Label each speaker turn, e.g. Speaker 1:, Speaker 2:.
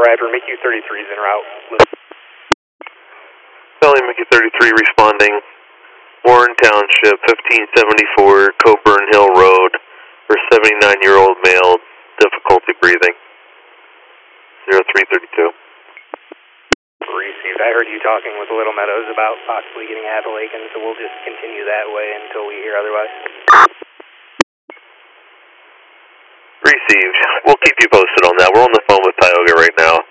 Speaker 1: Raptor, MiQ-33 is en route.
Speaker 2: Valley MiQ-33 responding. Warren Township, 1574 Coburn Hill Road, for 79-year-old male, difficulty breathing. 0332.
Speaker 1: Received. I heard you talking with Little Meadows about possibly getting Appalachian, so we'll just continue that way until we hear otherwise.
Speaker 2: Received. We'll keep you posted on that. We're on the phone with Tioga right now.